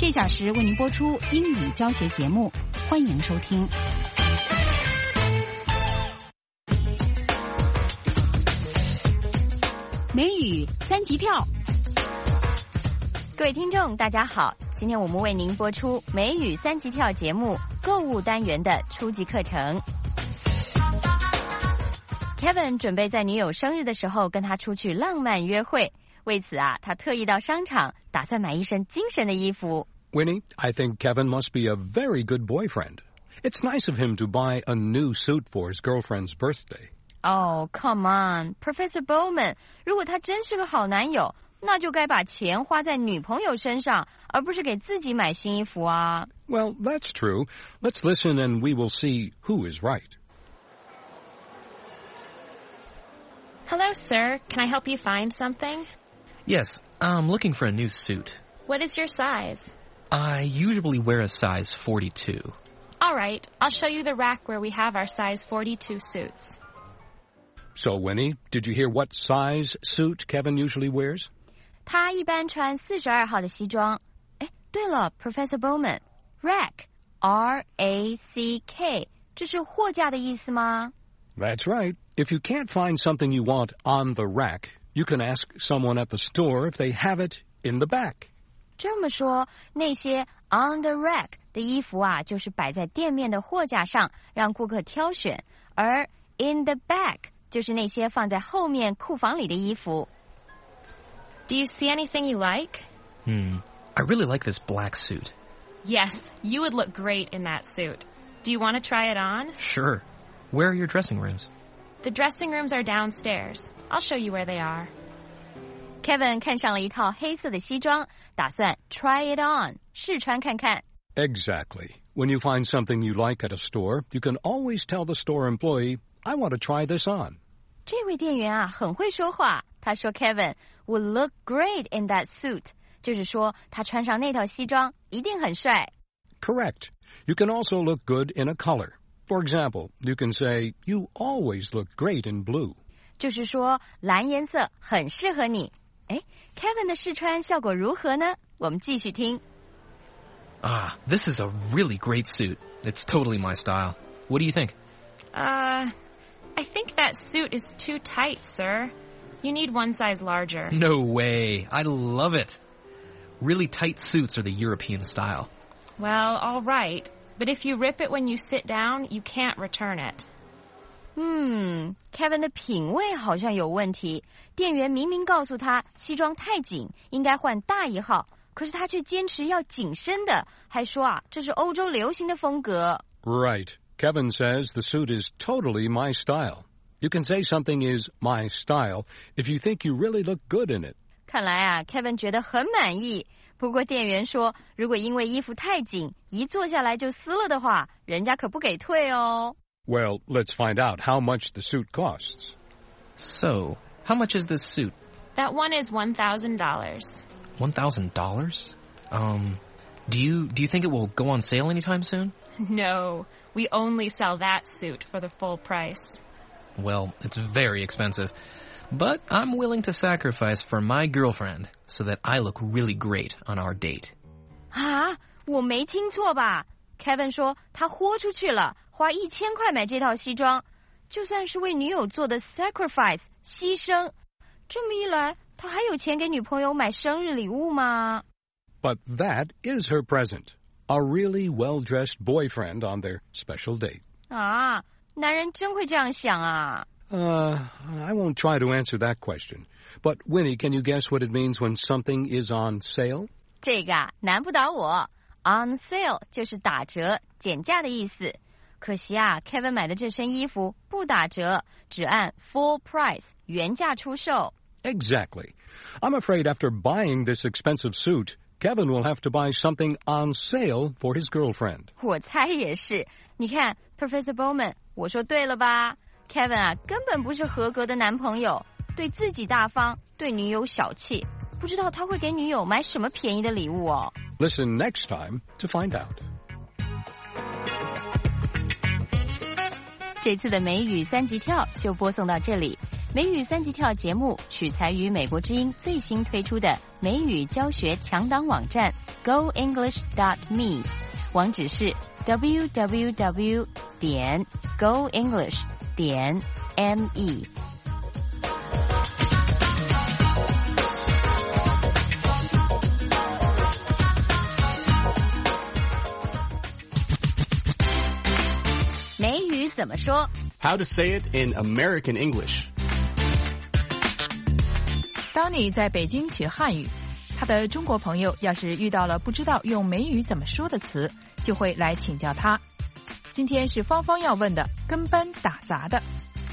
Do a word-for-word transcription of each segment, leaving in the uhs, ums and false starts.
个小时为您播出英语教学节目，欢迎收听。美语三级跳， 各位听众大家好，今天我们为您播出美语三级跳节目购物单元的初级课程。Kevin 准备在女友生日的时候跟她出去浪漫约会，为此啊，他特意到商场打算买一身精神的衣服。 Winnie, I think Kevin must be a very good boyfriend. It's nice of him to buy a new suit for his girlfriend's birthday.Oh, come on, Professor Bowman. 如果他真是个好男友，那就该把钱花在女朋友身上，而不是给自己买新衣服啊。 Well, that's true. Let's listen and we will see who is right. Hello, sir. Can I help you find something? Yes, I'm looking for a new suit. What is your size? I usually wear a size forty-two. All right, I'll show you the rack where we have our size forty-two suits.So, Winnie, did you hear what size suit Kevin usually wears? 他一般穿四十二号的西装。哎，对了 ，Professor Bowman, rack, R A C K, 这是货架的意思吗？ That's right. If you can't find something you want on the rack, you can ask someone at the store if they have it in the back. 这么说，那些 on the rack 的衣服啊，就是摆在店面的货架上，让顾客挑选，而 in the back就是那些放在后面库房里的衣服。 Do you see anything you like? Hmm, I really like this black suit. Yes, you would look great in that suit. Do you want to try it on? Sure. Where are your dressing rooms? The dressing rooms are downstairs. I'll show you where they are. Kevin 看上了一套黑色的西装，打算 try it on, 试穿看看。 Exactly. When you find something you like at a store, you can always tell the store employee,I want to try this on. 这位店员啊，很会说话。他说 Kevin would look great in that suit. 就是说他穿上那套西装一定很帅。 Correct. You can also look good in a color. For example, you can say, you always look great in blue. 就是说蓝颜色很适合你。哎 Kevin 的试穿效果如何呢？我们继续听。 Ah, this is a really great suit. It's totally my style. What do you think? Uh...I think that suit is too tight, sir. You need one size larger. No way. I love it. Really tight suits are the European style. Well, all right. But if you rip it when you sit down, you can't return it. 嗯 Kevin 的品味好像有问题。店员明明告诉他西装太紧，应该换大一号，可是他却坚持要紧身的，还说啊，这是欧洲流行的风格。 Right.Kevin says the suit is totally my style. You can say something is my style if you think you really look good in it. 看来啊 Kevin 觉得很满意。不过店员说，如果因为衣服太紧，一坐下来就撕了的话，人家可不给退哦。 Well, let's find out how much the suit costs. So, how much is this suit? That one is one thousand dollars. one thousand dollars? Um, do you, do you think it will go on sale anytime soon? No.We only sell that suit for the full price. Well, it's very expensive. But I'm willing to sacrifice for my girlfriend so that I look really great on our date. 啊，我没听错吧 Kevin 说他豁出去了，花一千块买这套西装，就算是为女友做的 sacrifice 牺牲。这么一来，他还有钱给女朋友买生日礼物吗？ But that is her present.A really well-dressed boyfriend on their special date. 啊，男人真会这样想啊。 Uh, I won't try to answer that question. But, Winnie, can you guess what it means when something is on sale? 这个啊，难不倒我。On sale 就是打折、减价的意思。可惜啊 ，Kevin 买的这身衣服不打折，只按 full price 原价出售。 Exactly. I'm afraid after buying this expensive suit,Kevin will have to buy something on sale for his girlfriend. 我猜也是。你看 Professor Bowman 我说对了吧 Kevin 啊根本不是合格的男朋友，对自己大方，对女友小气，不知道他会给女友买什么便宜的礼物哦。 Listen next time to find out. 这次的美语三级跳就播送到这里。 美语三级跳节目取材于美国之音最新推出的美语教学强档网站 go english dot me， 网址是 w w w 点 go english 点 me。美语怎么说 How to say it in American English. 当你在北京学汉语，他的中国朋友要是遇到了不知道用美语怎么说的词，就会来请教他。今天是芳芳要问的跟班打杂的。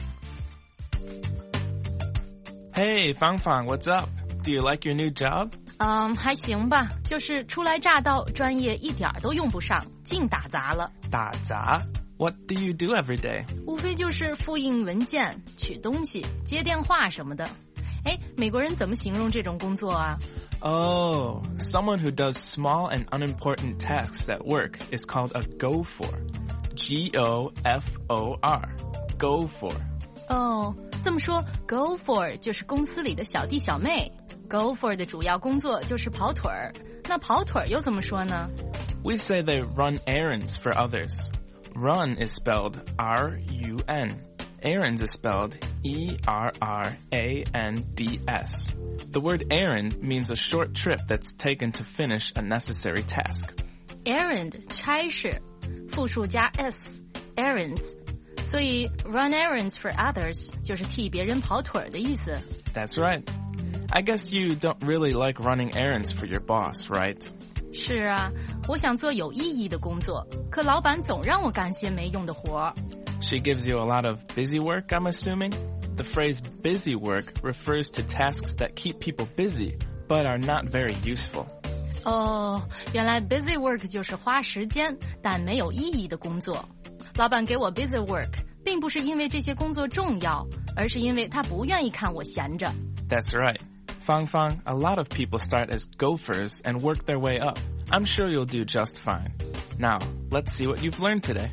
Hey, Fang Fang, what's up? Do you like your new job? 嗯，还行吧，就是初来乍到，专业一点都用不上，净打杂了。 打杂 What do you do every day? 无非就是复印文件、取东西、接电话什么的。哎，美国人怎么形容这种工作啊？ Oh, someone who does small and unimportant tasks at work is called a gopher. G O F O R. Gopher. 哦，这么说 gopher 就是公司里的小弟小妹。Gopher 的主要工作就是跑腿儿。那跑腿儿又怎么说呢？ We say they run errands for others. Run is spelled R U N. Errands is spelled E R R A N D S. The word errand means a short trip that's taken to finish a necessary task. Errand 差事，复数加 s errands， 所以 run errands for others 就是替别人跑腿儿的意思。 That's right. I guess you don't really like running errands for your boss, right? 是啊，我想做有意义的工作，可老板总让我干些没用的活。 She gives you a lot of busy work, I'm assuming? The phrase busy work refers to tasks that keep people busy, but are not very useful. 哦，原来 busy work 就是花时间但没有意义的工作。老板给我 busy work， 并不是因为这些工作重要，而是因为他不愿意看我闲着。 That's right. Fang Fang, a lot of people start as gophers and work their way up. I'm sure you'll do just fine. Now, let's see what you've learned today.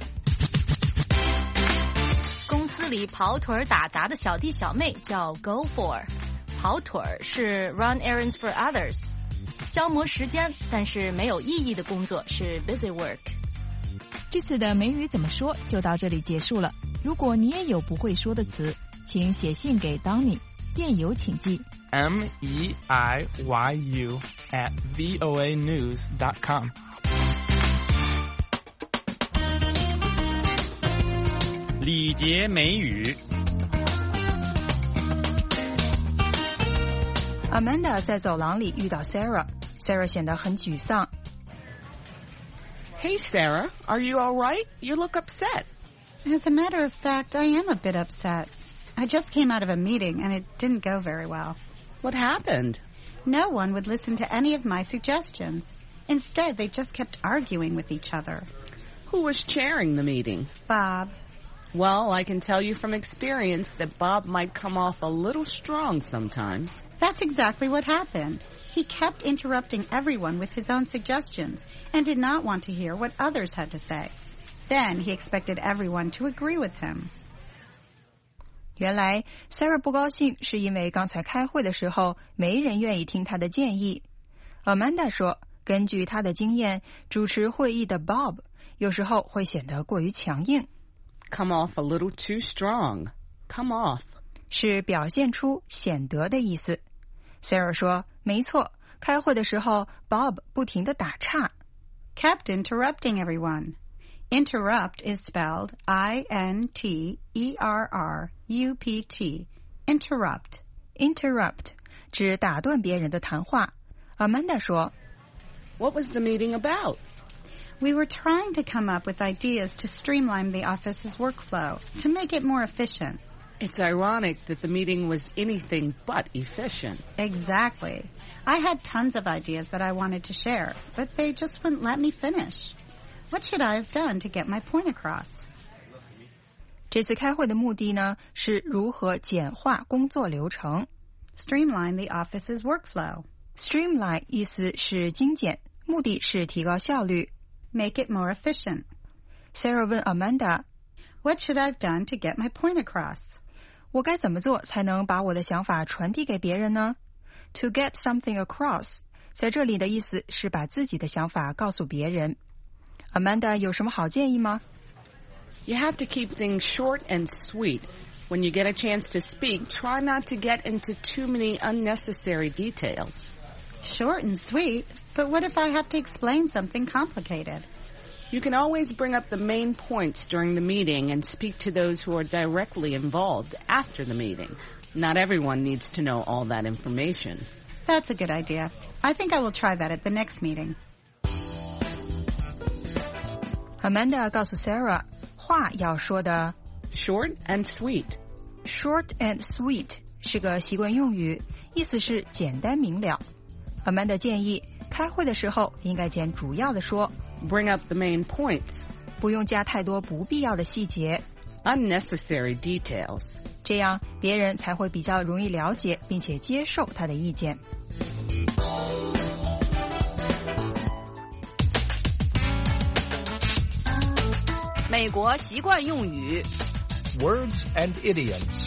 公司里跑腿儿打杂的小弟小妹叫 gopher， 跑腿儿是 run errands for others， 消磨时间但是没有意义的工作是 busy work。 这次的美语怎么说就到这里结束了。如果你也有不会说的词，请写信给 Donny， 电邮请寄 M E I Y U at V O A news dot com. 礼节美语。 Amanda 在走廊里遇到 Sarah， Sarah 显得很沮丧。 Hey, Sarah, are you all right? You look upset. As a matter of fact, I am a bit upset. I just came out of a meeting and it didn't go very well. What happened? No one would listen to any of my suggestions. Instead, they just kept arguing with each other. Who was chairing the meeting? Bob. Well, I can tell you from experience that Bob might come off a little strong sometimes. That's exactly what happened. He kept interrupting everyone with his own suggestions and did not want to hear what others had to say. Then he expected everyone to agree with him. 原来 Sarah 不高兴是因为刚才开会的时候没人愿意听她的建议。 Amanda 说，根据她的经验，主持会议的 Bob 有时候会显得过于强硬。 Come off a little too strong. Come off 是表现出显得的意思。 Sarah 说，没错，开会的时候 Bob 不停地打岔。 Kept interrupting everyone. Interrupt is spelled I N T E R R U P T. Interrupt. Interrupt 指打断别人的谈话。 Amanda 说， What was the meeting about? We were trying to come up with ideas to streamline the office's workflow, to make it more efficient. It's ironic that the meeting was anything but efficient. Exactly. I had tons of ideas that I wanted to share, but they just wouldn't let me finish. What should I have done to get my point across? 这次开会的目的呢，是如何简化工作流程。 Streamline the office's workflow. Streamline 意思是精简，目的是提高效率。 Make it more efficient. Sarah 问 Amanda， What should I have done to get my point across? 我该怎么做才能把我的想法传递给别人呢？ To get something across 在这里的意思是把自己的想法告诉别人。 Amanda 有什么好建议吗？ You have to keep things short and sweet. When you get a chance to speak, try not to get into too many unnecessary details. Short and sweet? But what if I have to explain something complicated? You can always bring up the main points during the meeting and speak to those who are directly involved after the meeting. Not everyone needs to know all that information. That's a good idea. I think I will try that at the next meeting. Amanda 告诉 Sarah 话要说的 Short and sweet. Short and sweet 是个习惯用语，意思是简单明了。 Amanda 建议开会的时候应该简主要的说， Bring up the main points. 不用加太多不必要的细节 Unnecessary details. 这样别人才会比较容易了解并且接受他的意见。 美国习惯用语 Words and idioms。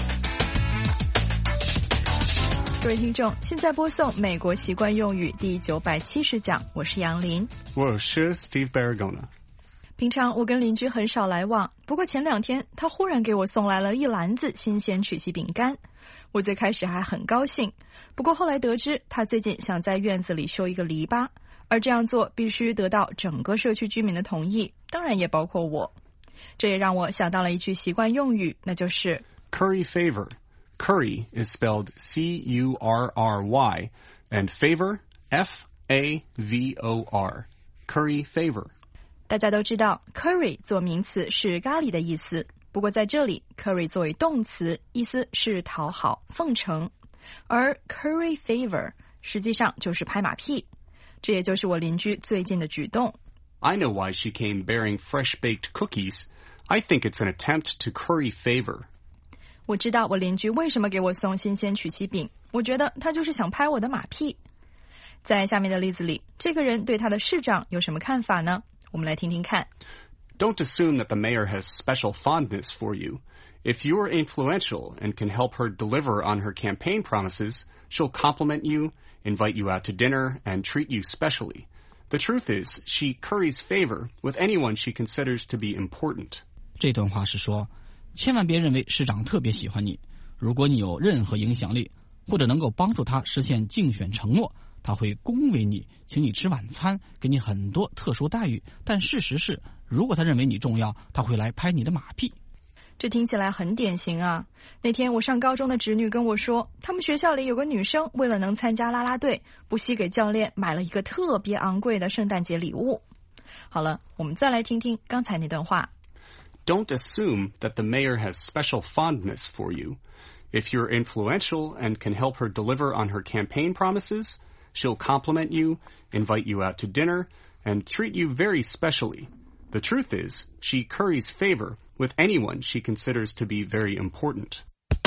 各位听众，现在播送美国习惯用语第九百七十讲，我是杨林， 我是 Steve Baragona。 平常我跟邻居很少来往，不过前两天他忽然给我送来了一篮子新鲜曲奇饼干，我最开始还很高兴，不过后来得知他最近想在院子里修一个篱笆，而这样做必须得到整个社区居民的同意，当然也包括我。这也让我想到了一句习惯用语，那就是 Curry favor. Curry is spelled C U R R Y, and favor, F A V O R. Curry favor. 大家都知道 curry 做名词是咖喱的意思，不过在这里 curry 作为动词，意思是讨好奉承，而 curry favor 实际上就是拍马屁，这也就是我邻居最近的举动。 I know why she came bearing fresh-baked cookies. I think it's an attempt to curry favor. 我知道我邻居为什么给我送新鲜曲奇饼，我觉得他就是想拍我的马屁。在下面的例子里，这个人对他的市长有什么看法呢？我们来听听看。 Don't assume that the mayor has special fondness for you. If you're influential and can help her deliver on her campaign promises, she'll compliment you, invite you out to dinner, and treat you specially. The truth is, she curries favor with anyone she considers to be important. 这段话是说，千万别认为市长特别喜欢你，如果你有任何影响力，或者能够帮助他实现竞选承诺，他会恭维你，请你吃晚餐，给你很多特殊待遇，但事实是，如果他认为你重要，他会来拍你的马屁。 这听起来很典型啊。那天我上高中的侄女跟我说，他们学校里有个女生为了能参加啦啦队，不惜给教练买了一个特别昂贵的圣诞节礼物。好了，我们再来听听刚才那段话。 Don't assume that the mayor has special fondness for you. If you're influential and can help her deliver on her campaign promises, she'll compliment you, invite you out to dinner, and treat you very specially. The truth is, she curries favor with anyone she considers to be very important.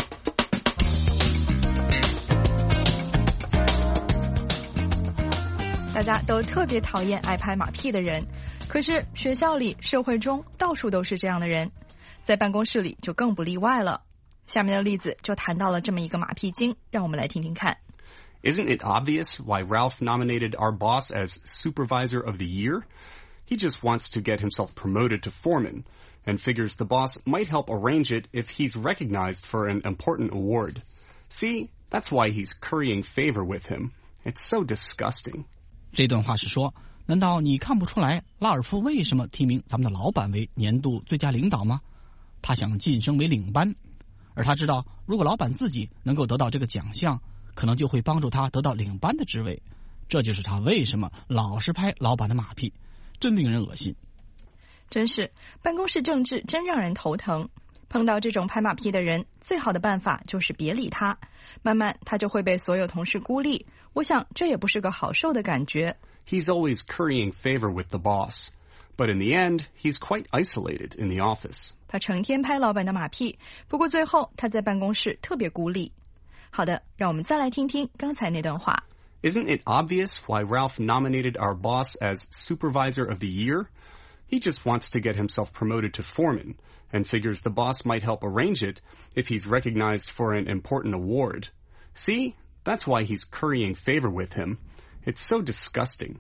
大家都特别讨厌爱拍马屁的人，可是学校里、社会中到处都是这样的人，在办公室里就更不例外了。下面的例子就谈到了这么一个马屁精，让我们来听听看。 Isn't it obvious why Ralph nominated our boss as Supervisor of the Year? He just wants to get himself promoted to foreman, and figures the boss might help arrange it if he's recognized for an important award. See, that's why he's currying favor with him. It's so disgusting. 这段话是说，难道你看不出来拉尔夫为什么提名咱们的老板为年度最佳领导吗？他想晋升为领班，而他知道如果老板自己能够得到这个奖项，可能就会帮助他得到领班的职位，这就是他为什么老是拍老板的马屁，真令人恶心。 真是办公室政治真让人头疼，碰到这种拍马屁的人，最好的办法就是别理他，慢慢他就会被所有同事孤立，我想这也不是个好受的感觉。 He's always currying favor with the boss, but in the end, he's quite isolated in the office. 他成天拍老板的马屁，不过最后他在办公室特别孤立。好的，让我们再来听听刚才那段话。 Isn't it obvious why Ralph nominated our boss as Supervisor of the Year? He just wants to get himself promoted to foreman, and figures the boss might help arrange it if he's recognized for an important award. See? That's why he's currying favor with him. It's so disgusting.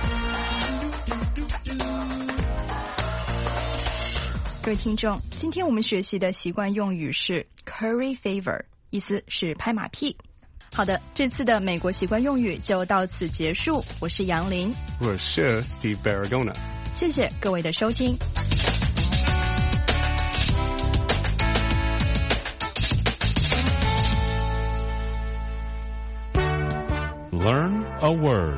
各位听众，今天我们学习的习惯用语是 curry favor， 意思是拍马屁。好的，这次的美国习惯用语就到此结束。我是杨林， 我是 Steve Baragona。 谢谢各位的收听。 Learn a word.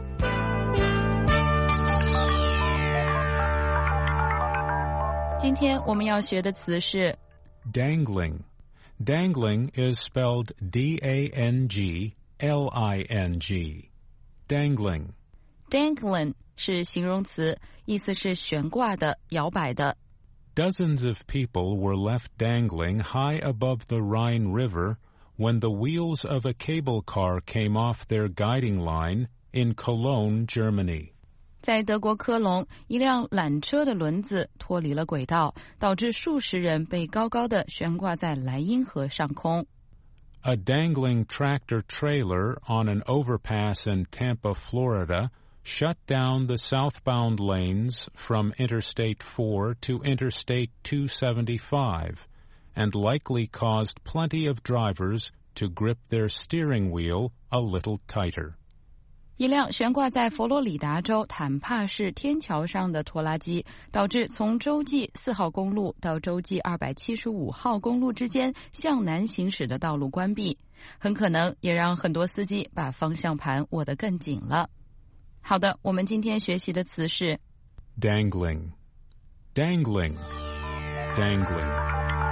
Today 今天我们要学的词是 dangling. Dangling is spelled D A N G L I N G. Dangling. Dangling 是形容词，意思是悬挂的、摇摆的。 Dozens of people were left dangling high above the Rhine River when the wheels of a cable car came off their guiding line in Cologne, Germany. 在德国科隆，一辆缆车的轮子脱离了轨道，导致数十人被高高的悬挂在莱茵河上空。 A dangling tractor trailer on an overpass in Tampa, Florida, shut down the southbound lanes from Interstate four to Interstate two seventy-five, and likely caused plenty of drivers to grip their steering wheel a little tighter. 一辆悬挂在佛罗里达州坦帕市天桥上的拖拉机，导致从洲际四号公路到洲际二百七十五号公路之间向南行驶的道路关闭，很可能也让很多司机把方向盘握得更紧了。好的，我们今天学习的词是 dangling, dangling, dangling.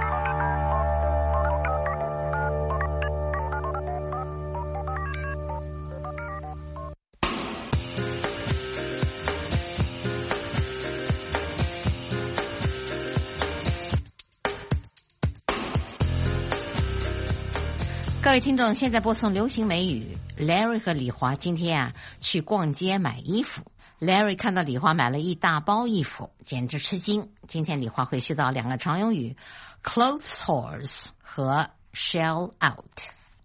各位听众，现在播送流行美语。Larry 和李华今天啊去逛街买衣服。Larry 看到李华买了一大包衣服，简直吃惊。今天李华会学到两个常用语 ：clothes horse 和 shell out。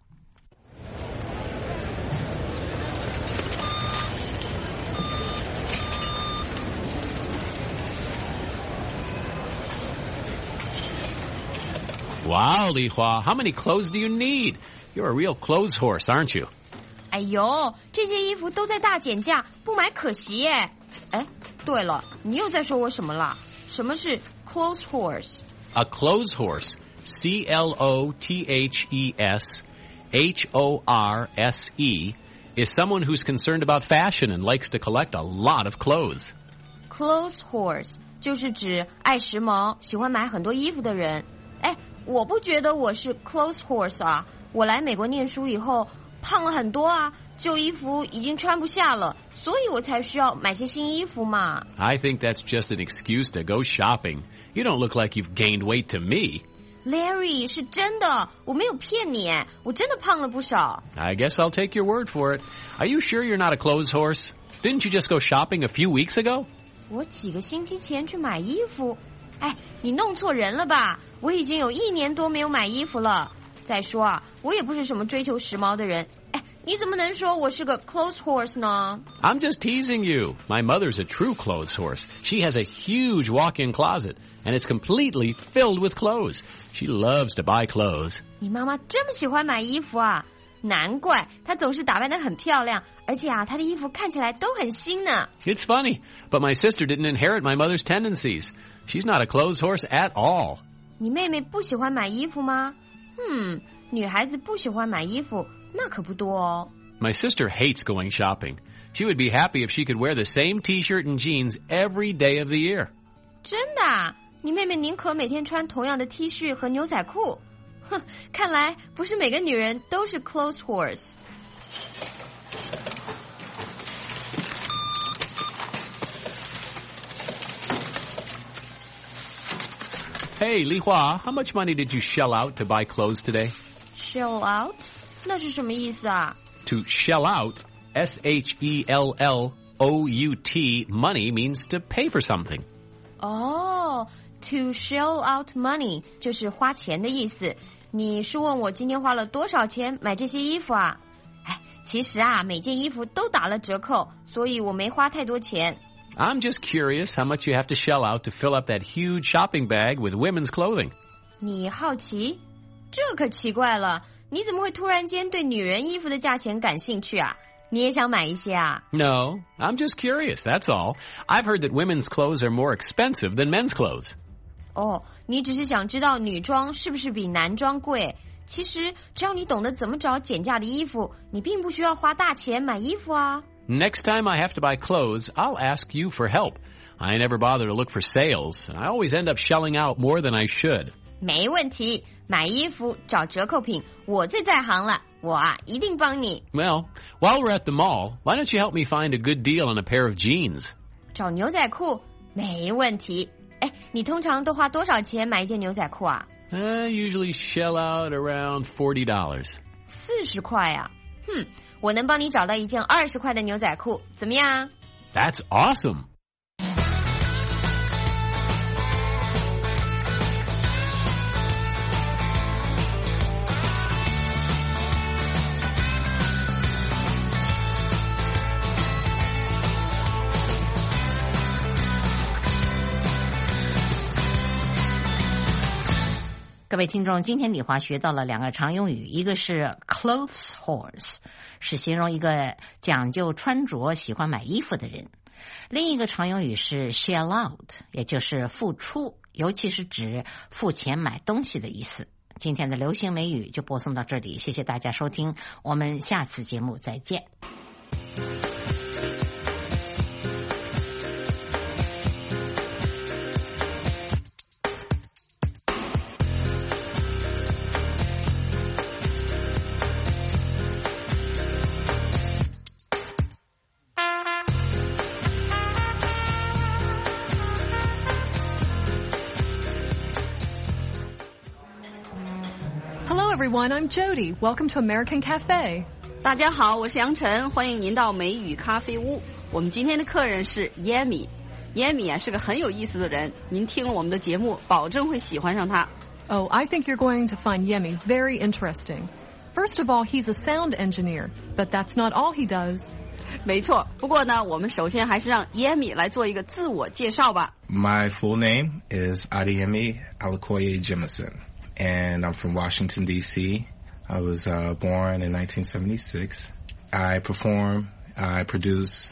Wow, Li Hua, how many clothes do you need? You're a real clothes horse, aren't you? 哎呦，这些衣服都在大减价，不买可惜耶。哎，对了，你又在说我什么了？什么是 clothes horse? A clothes horse, C L O T H E S H O R S E, is someone who's concerned about fashion and likes to collect a lot of clothes. Clothes horse 就是指爱时髦、喜欢买很多衣服的人。哎，我不觉得我是 clothes horse 啊。我来美国念书以后胖了很多啊，旧衣服已经穿不下了，所以我才需要买些新衣服嘛。 I think that's just an excuse to go shopping. You don't look like you've gained weight to me. Larry, 是真的，我没有骗你，我真的胖了不少。 I guess I'll take your word for it. Are you sure you're not a clothes horse? Didn't you just go shopping a few weeks ago? 我几个星期前去买衣服。哎，你弄错人了吧？我已经有一年多没有买衣服了。再说啊，我也不是什么追求时髦的人。哎，你怎么能说我是个 clothes horse 呢？ I'm just teasing you. My mother's a true clothes horse. She has a huge walk-in closet, and it's completely filled with clothes. She loves to buy clothes. 你妈妈这么喜欢买衣服啊？难怪她总是打扮得很漂亮，而且啊，她的衣服看起来都很新呢。 It's funny, but my sister didn't inherit my mother's tendencies. She's not a clothes horse at all. 你妹妹不喜欢买衣服吗？嗯，女孩子不喜欢买衣服，那可不多哦。 My sister hates going shopping. She would be happy if she could wear the same T-shirt and jeans every day of the year. 真的啊？你妹妹宁可每天穿同样的 T 恤和牛仔裤。哼，看来不是每个女人都是 clothes horse。 Hey, Li Hua, how much money did you shell out to buy clothes today? Shell out? 那是什么意思啊？ To shell out, S H E L L O U T, money means to pay for something. 哦， To shell out money 就是花钱的意思。你是问我今天花了多少钱买这些衣服啊？哎，其实啊，每件衣服都打了折扣，所以我没花太多钱。 I'm just curious how much you have to shell out to fill up that huge shopping bag with women's clothing. 你好奇？这可奇怪了，你怎么会突然间对女人衣服的价钱感兴趣啊？你也想买一些啊？ No, I'm just curious, that's all. I've heard that women's clothes are more expensive than men's clothes. 哦，你只是想知道女装是不是比男装贵？其实只要你懂得怎么找减价的衣服，你并不需要花大钱买衣服啊。 Next time I have to buy clothes, I'll ask you for help. I never bother to look for sales, and I always end up shelling out more than I should. 没问题，买衣服找折扣品，我最在行了，我啊一定帮你。 Well, while we're at the mall, why don't you help me find a good deal on a pair of jeans? 找牛仔裤没问题。哎，你通常都花多少钱买一件牛仔裤啊？ I usually shell out around forty dollars. 四十块啊？哼，我能帮你找到一件二十块的牛仔裤，怎么样？ That's awesome. Good 各位听众，今天李华学到了两个常用语，一个是 clothes horse， 是形容一个讲究穿着、喜欢买衣服的人；另一个常用语是 shell out， 也就是付出，尤其是指付钱买东西的意思。今天的流行美语就播送到这里，谢谢大家收听，我们下次节目再见。 Everyone, I'm Jody. Welcome to American Cafe. 大家好，我是杨晨，欢迎您到美语咖啡屋。我们今天的客人是 Yemi。Yemi 啊是个很有意思的人，您听了我们的节目，保证会喜欢上他。 Oh, I think you're going to find Yemi very interesting. First of all, he's a sound engineer, but that's not all he does. 没错，不过呢，我们首先还是让 Yemi 来做一个自我介绍吧。 My full name is Adeyemi Alakoye Jemison.And I'm from Washington, D C I was uh, born in nineteen seventy-six. I perform, I produce,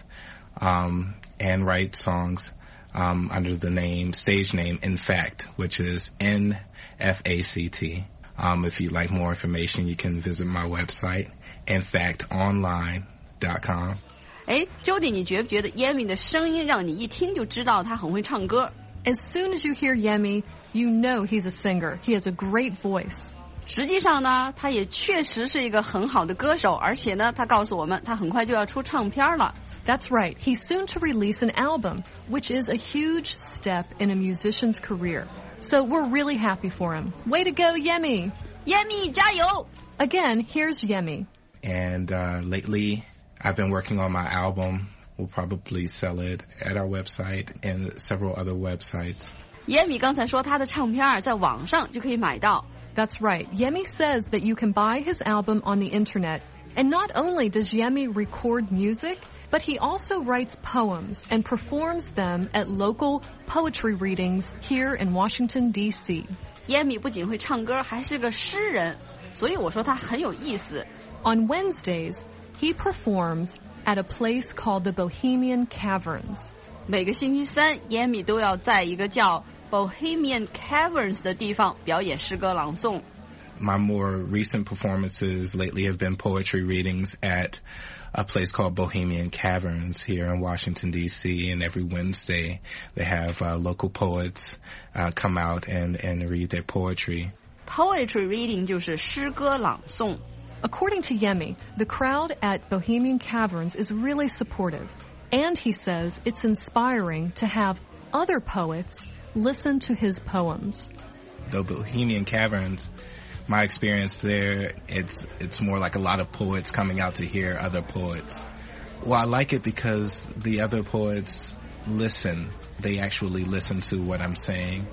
um, and write songs um, under the name, stage name, In Fact, which is N F A C T. Um, if you'd like more information, you can visit my website, in fact online dot com. 哎 Jody 你觉不觉得 Yemi 的声音让你一听就知道他很会唱歌？ As soon as you hear Yemi,You know he's a singer. He has a great voice. 实际上呢，他也确实是一个很好的歌手，而且呢，他告诉我们，他很快就要出唱片了。 That's right. He's soon to release an album, which is a huge step in a musician's career. So we're really happy for him. Way to go, Yemi! Yemi, 加油! Again, here's Yemi. And uh, lately, I've been working on my album. We'll probably sell it at our website and several other websites. Yemi 刚才说他的唱片在网上就可以买到。 That's right. Yemi says that you can buy his album on the internet. And not only does Yemi record music, but he also writes poems and performs them at local poetry readings here in Washington, D C Yemi 不仅会唱歌，还是个诗人，所以我说他很有意思。 On Wednesdays, he performs at a place called the Bohemian Caverns. 每个星期三 Yemi 都要在一个叫 Bohemian Caverns 的地方表演诗歌朗诵。 My more recent performances lately have been poetry readings at a place called Bohemian Caverns here in Washington, D C And every Wednesday they have uh, local poets uh, come out and, and read their poetry. Poetry reading 就是诗歌朗诵。 According to Yemi, the crowd at Bohemian Caverns is really supportive.And he says it's inspiring to have other poets listen to his poems. The Bohemian Caverns, my experience there, it's it's more like a lot of poets coming out to hear other poets. Well, I like it because the other poets listen. They actually listen to what I'm saying.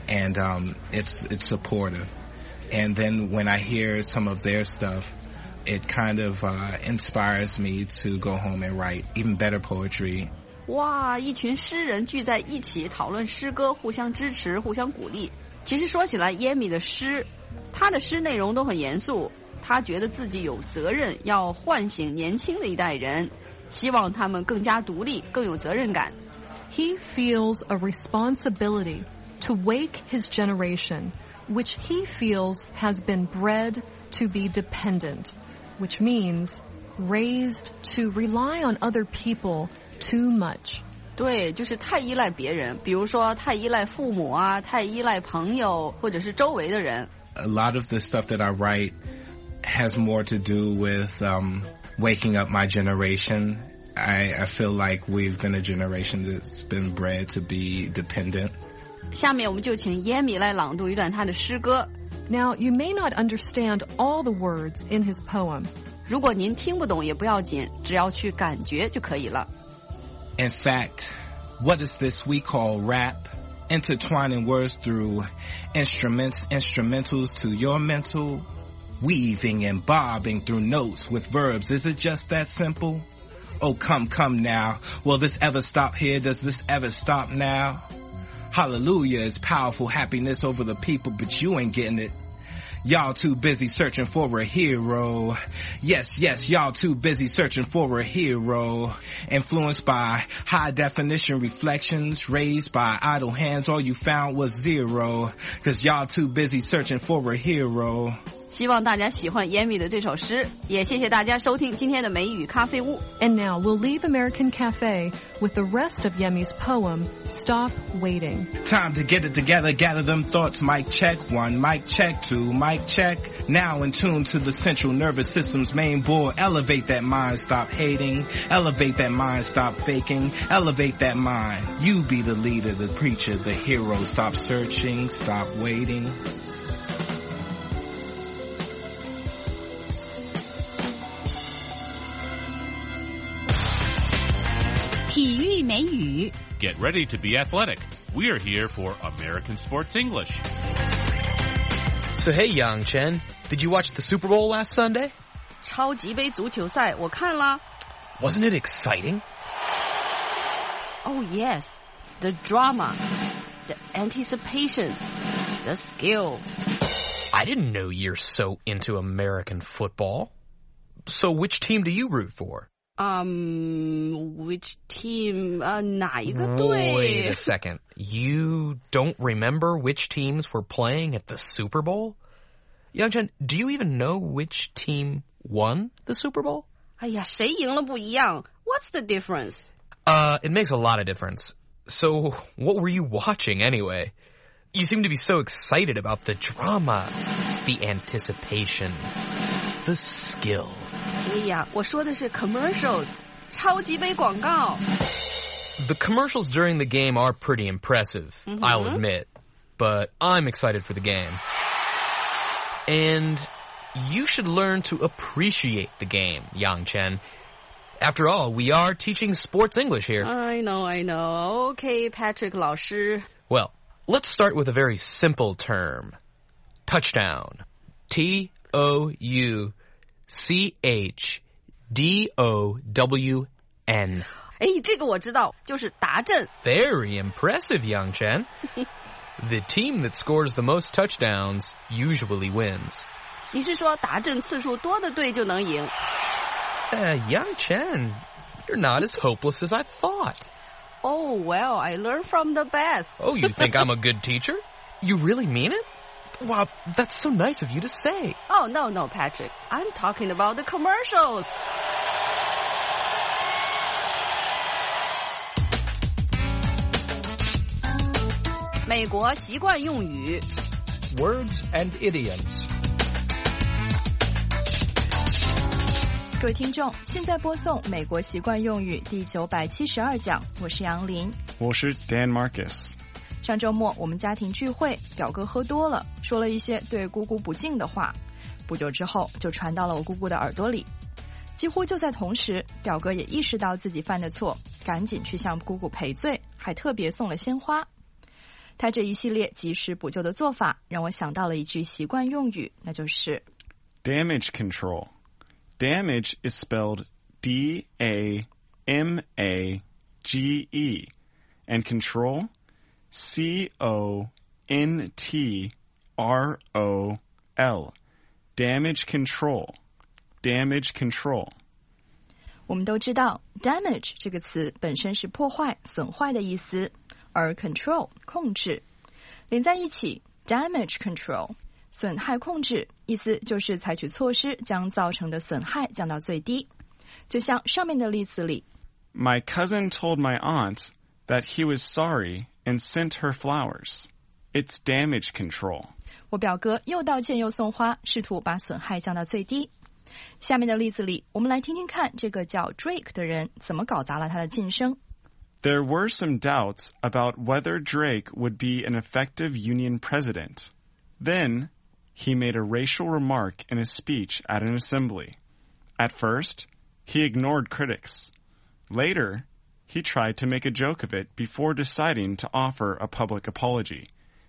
and um, it's it's supportive. And then when I hear some of their stuff, it kind of uh, inspires me to go home and write even better poetry. 哇，一群诗人聚在一起讨论诗歌，互相支持，互相鼓励。其实说起来，耶米的诗，他的诗内容都很严肃。他觉得自己有责任要唤醒年轻的一代人，希望他们更加独立，更有责任感。 He feels a responsibility to wake his generation, which he feels has been bred to be dependent, which means raised to rely on other people too much. 对，就是太依赖别人，比如说太依赖父母啊，太依赖朋友，或者是周围的人。 A lot of the stuff that I write has more to do with um, waking up my generation. I, I feel like we've been a generation that's been bred to be dependent. 下面我们就请耶米来朗读一段他的诗歌。 Now, you may not understand all the words in his poem. 如果您听不懂也不要紧，只要去感觉就可以了。 In fact, what is this we call rap? Intertwining words through instruments, instrumentals to your mental, weaving and bobbing through notes with verbs. Is it just that simple? Oh, come, come now. Will this ever stop here? Does this ever stop now? Hallelujah is powerful happiness over the people, but you ain't getting it. Y'all too busy searching for a hero. Yes, yes, y'all too busy searching for a hero. Influenced by high definition reflections, raised by idle hands, all you found was zero. Cause y'all too busy searching for a hero. 希望大家喜欢耶米的这首诗，也谢谢大家收听今天的美语咖啡屋。 And now we'll leave American Cafe with the rest of Yemi's poem, Stop Waiting. Time to get it together, gather them thoughts, mic check, one, mic check, two, mic check. Now in tune to the central nervous system's main board, elevate that mind, stop hating, elevate that mind, stop faking, elevate that mind. You be the leader, the preacher, the hero, stop searching, stop waiting. 体育美语 Get ready to be athletic. We are here for American Sports English. So hey, Yang Chen, did you watch the Super Bowl last Sunday? 超级杯足球赛我看了。 Wasn't it exciting? Oh yes, the drama, the anticipation, the skill. I didn't know you're so into American football. So which team do you root for? Um, which team? Uh, 哪一个队? Wait a second. You don't remember which teams were playing at the Super Bowl? Yang Chen, do you even know which team won the Super Bowl? 哎呀，谁赢了不一样. What's the difference? Uh, it makes a lot of difference. So, what were you watching anyway? You seem to be so excited about the drama, the anticipation, the skill. 哎呀，我说的是 commercials, 超级杯广告. The commercials during the game are pretty impressive, mm-hmm. I'll admit. But I'm excited for the game. And you should learn to appreciate the game, Yang Chen. After all, we are teaching sports English here. I know, I know. Okay, Patrick 老师. Well, let's start with a very simple term. Touchdown. T O U C H D O W N. 哎，这个我知道，就是达阵。 Very impressive, Yang Chen. The team that scores the most touchdowns usually wins. 你是说达阵次数多的队就能赢？ Uh, Yang Chen, you're not as hopeless as I thought. Oh, well, I learned from the best. Oh, you think I'm a good teacher? You really mean it? Wow, that's so nice of you to say. Oh, no, no, Patrick. I'm talking about the commercials. American 习惯用语 Words and idioms. 各位听众，现在播送美国习惯用语第九百七十二讲，我是杨林， 我是 Dan Marcus。 上周末我们家庭聚会，表哥喝多了，说了一些对姑姑不敬的话，不久之后就传到了我姑姑的耳朵里。几乎就在同时，表哥也意识到自己犯的错，赶紧去向姑姑赔罪，还特别送了鲜花。 他这一系列及时补救的做法让我想到了一句习惯用语，那就是 damage control. Damage is spelled D A M A G E, and control, C O N T R O L. Damage control. Damage control. 我们都知道 damage 这个词本身是破坏、损坏的意思，而 control 控制连在一起 damage control 损害控制意思就是采取措施将造成的损害降到最低。就像上面的例子里， My cousin told my aunt that he was sorry and sent her flowers. It's damage control. 我表哥又道歉又送花，试图把损害降到最低。下面的例子里，我们来听听看这个叫 Drake 的人怎么搞砸了他的晋升。 There were some doubts about whether Drake would be an effective union president. Then, he made a racial remark in a speech at an assembly. At first, he ignored critics. Later, he tried to make a joke of it before deciding to offer a public apology.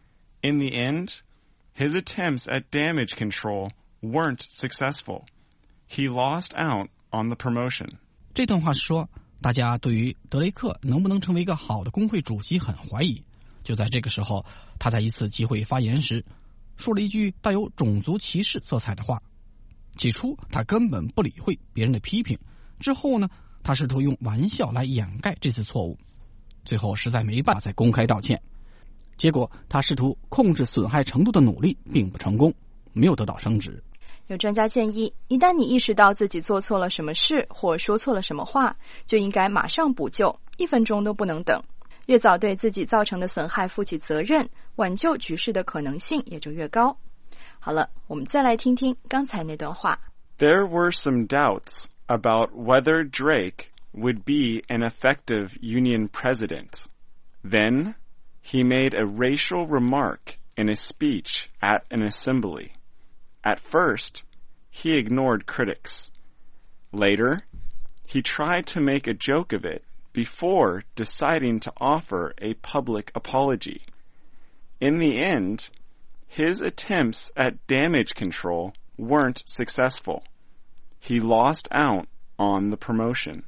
In the end, his attempts at damage control weren't successful. He lost out on the promotion. 这段话是说，大家对于德雷克能不能成为一个好的工会主席很怀疑。就在这个时候，他在一次集会发言时，说了一句带有种族歧视色彩的话。起初，他根本不理会别人的批评。之后呢，他试图用玩笑来掩盖这次错误。最后实在没办法再公开道歉。结果，他试图控制损害程度的努力并不成功，没有得到升职。 有专家建议，一旦你意识到自己做错了什么事或说错了什么话，就应该马上补救，一分钟都不能等。越早对自己造成的损害负起责任，挽救局势的可能性也就越高。好了，我们再来听听刚才那段话。 There were some doubts about whether Drake would be an effective union president. Then, he made a racial remark in a speech at an assembly. At first, he ignored critics. Later, he tried to make a joke of it before deciding to offer a public apology. In the end, his attempts at damage control weren't successful. He lost out on the promotion.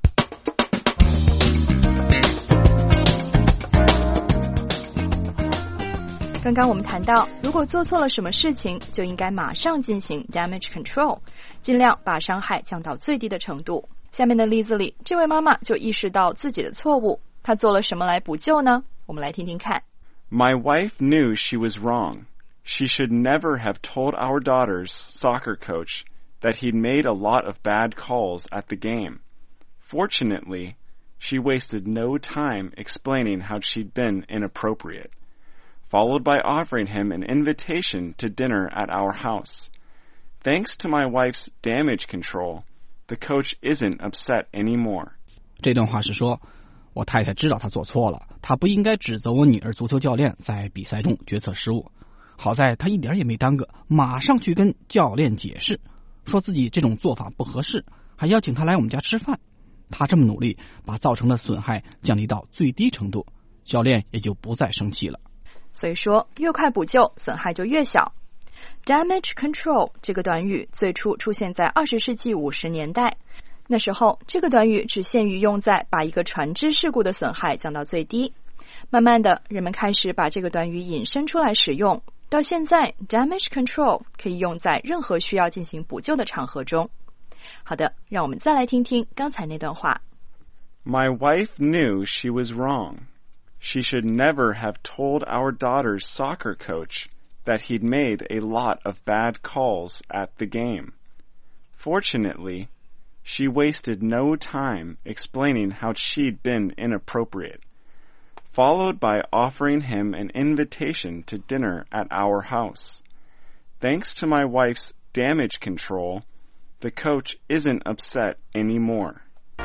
刚刚我们谈到，如果做错了什么事情，就应该马上进行 damage control， 尽量把伤害降到最低的程度。下面的例子里，这位妈妈就意识到自己的错误，她做了什么来补救呢？我们来听听看。 My wife knew she was wrong. She should never have told our daughter's soccer coach that he'd made a lot of bad calls at the game. Fortunately, she wasted no time explaining how she'd been inappropriate, followed by offering him an invitation to dinner at our house. Thanks to my wife's damage control, the coach isn't upset anymore. 这段话是说，我太太知道她做错了，她不应该指责我女儿足球教练在比赛中决策失误。好在她一点也没耽搁，马上去跟教练解释，说自己这种做法不合适，还邀请他来我们家吃饭。他这么努力，把造成的损害降低到最低程度，教练也就不再生气了。 所以说，越快补救，损害就越小。Damage control 这个短语最初出现在二十世纪五十年代，那时候这个短语只限于用在把一个船只事故的损害降到最低。慢慢的，人们开始把这个短语引申出来使用，到现在 damage control 可以用在任何需要进行补救的场合中。好的，让我们再来听听刚才那段话。 My wife knew she was wrong.She should never have told our daughter's soccer coach that he'd made a lot of bad calls at the game. Fortunately, she wasted no time explaining how she'd been inappropriate, followed by offering him an invitation to dinner at our house. Thanks to my wife's damage control, the coach isn't upset anymore.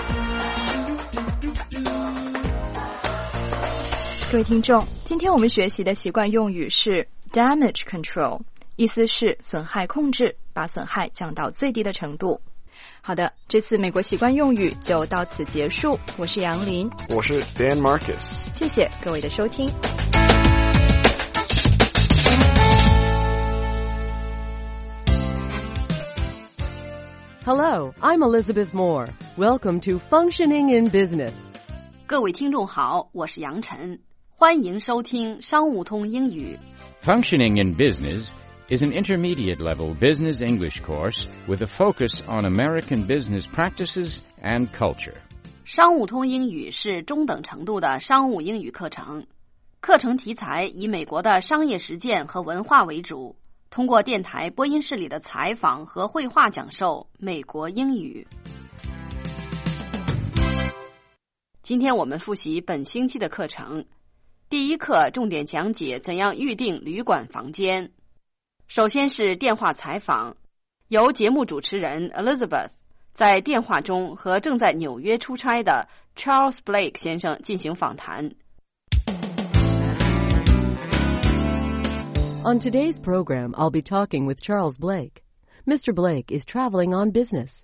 各位听众，今天我们学习的习惯用语是 damage control， 意思是损害控制，把损害降到最低的程度。好的，这次美国习惯用语就到此结束。我是杨林， 我是 Dan Marcus， 谢谢各位的收听。 Hello, I'm Elizabeth Moore. Welcome to Functioning in Business. 各位听众好，我是杨晨，欢迎收听商务通英语。 Functioning in Business is an intermediate-level business English course with a focus on American business practices and culture. 商务通英语是中等程度的商务英语课程，课程题材以美国的商业实践和文化为主，通过电台播音室里的采访和绘画讲授美国英语。今天我们复习本星期的课程。第一课重点讲解怎样预订旅馆房间。首先是电话采访，由节目主持人 Elizabeth 在电话中和正在纽约出差的 Charles Blake 先生进行访谈。 On today's program, I'll be talking with Charles Blake. Mister Blake is traveling on business.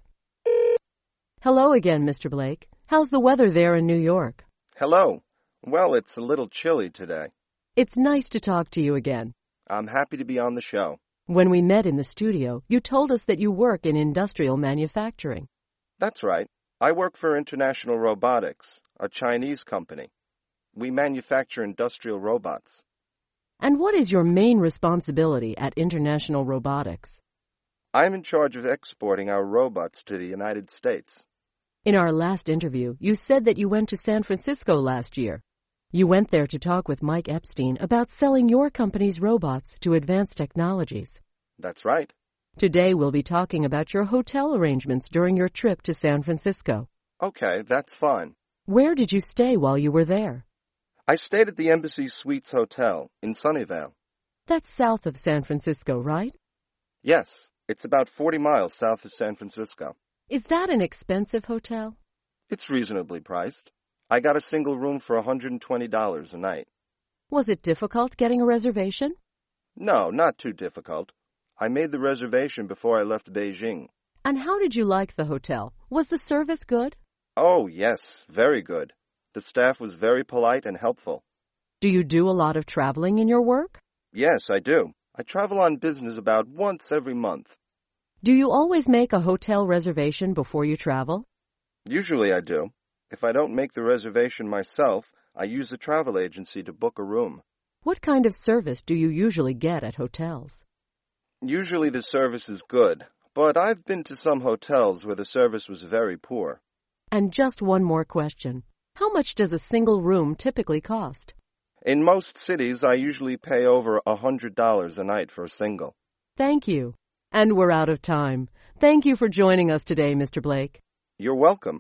Hello again, Mister Blake. How's the weather there in New York? Hello. Well, it's a little chilly today. It's nice to talk to you again. I'm happy to be on the show. When we met in the studio, you told us that you work in industrial manufacturing. That's right. I work for International Robotics, a Chinese company. We manufacture industrial robots. And what is your main responsibility at International Robotics? I'm in charge of exporting our robots to the United States. In our last interview, you said that you went to San Francisco last year. You went there to talk with Mike Epstein about selling your company's robots to advanced technologies. That's right. Today we'll be talking about your hotel arrangements during your trip to San Francisco. Okay, that's fine. Where did you stay while you were there? I stayed at the Embassy Suites Hotel in Sunnyvale. That's south of San Francisco, right? Yes, it's about forty miles south of San Francisco. Is that an expensive hotel? It's reasonably priced. I got a single room for one hundred twenty dollars a night. Was it difficult getting a reservation? No, not too difficult. I made the reservation before I left Beijing. And how did you like the hotel? Was the service good? Oh, yes, very good. The staff was very polite and helpful. Do you do a lot of traveling in your work? Yes, I do. I travel on business about once every month. Do you always make a hotel reservation before you travel? Usually I do. If I don't make the reservation myself, I use a travel agency to book a room. What kind of service do you usually get at hotels? Usually the service is good, but I've been to some hotels where the service was very poor. And just one more question. How much does a single room typically cost? In most cities, I usually pay over one hundred dollars a night for a single. Thank you. And we're out of time. Thank you for joining us today, Mister Blake. You're welcome.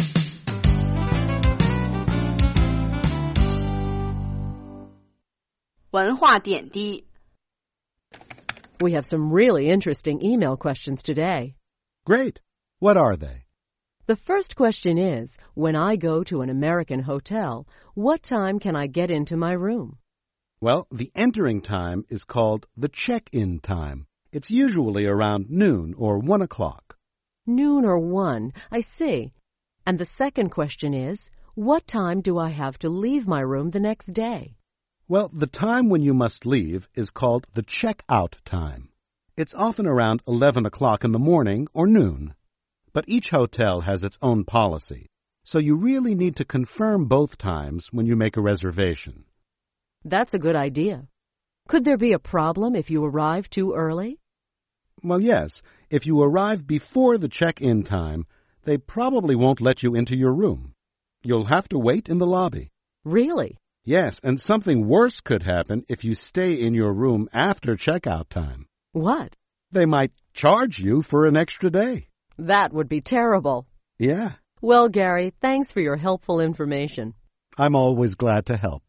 We have some really interesting email questions today. Great. What are they? The first question is, when I go to an American hotel, what time can I get into my room? Well, the entering time is called the check-in time. It's usually around noon or one o'clock. Noon or one, I see. And the second question is, what time do I have to leave my room the next day? Well, the time when you must leave is called the check-out time. It's often around eleven o'clock in the morning or noon. But each hotel has its own policy, so you really need to confirm both times when you make a reservation. That's a good idea. Could there be a problem if you arrive too early? Well, yes. If you arrive before the check-in time, they probably won't let you into your room. You'll have to wait in the lobby. Really? Yes, and something worse could happen if you stay in your room after checkout time. What? They might charge you for an extra day. That would be terrible. Yeah. Well, Gary, thanks for your helpful information. I'm always glad to help.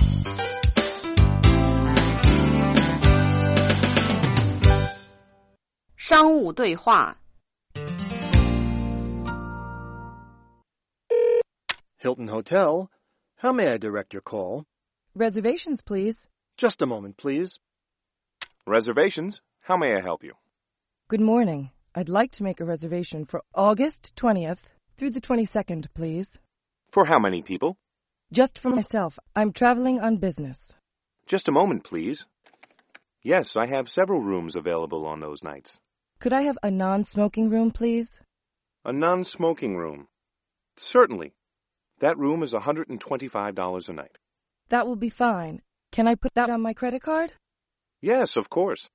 Hilton Hotel. How may I direct your call? Reservations, please. Just a moment, please. Reservations? How may I help you? Good morning. I'd like to make a reservation for August twentieth through the twenty-second, please. For how many people? Just for myself. I'm traveling on business. Just a moment, please. Yes, I have several rooms available on those nights. Could I have a non-smoking room, please? A non-smoking room. Certainly. That room is one hundred twenty-five dollars a night. That will be fine. Can I put that on my credit card? Yes, of course.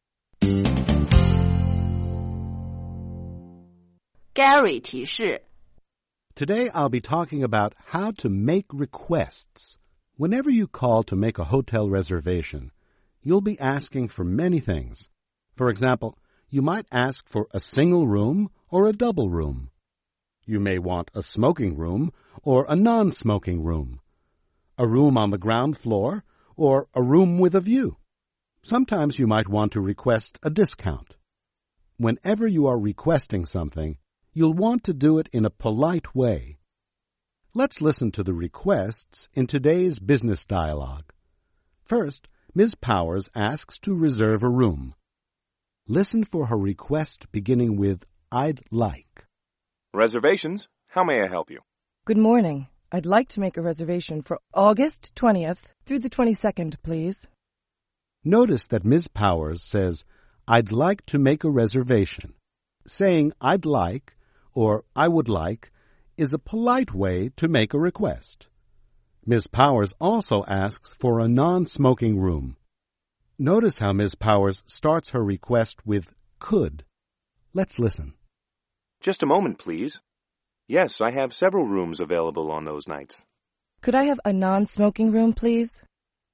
Gary 提示 Today I'll be talking about how to make requests. Whenever you call to make a hotel reservation, you'll be asking for many things. For example, you might ask for a single room or a double room. You may want a smoking room or a non-smoking room, a room on the ground floor or a room with a view. Sometimes you might want to request a discount. Whenever you are requesting something, you'll want to do it in a polite way. Let's listen to the requests in today's business dialogue. First, Miz Powers asks to reserve a room. Listen for her request beginning with, I'd like. Reservations? How may I help you? Good morning. I'd like to make a reservation for August twentieth through the twenty-second, please. Notice that Miz Powers says, I'd like to make a reservation. Saying I'd like or I would like is a polite way to make a request. Miz Powers also asks for a non-smoking room. Notice how Miz Powers starts her request with could. Let's listen. Just a moment, please. Yes, I have several rooms available on those nights. Could I have a non-smoking room, please?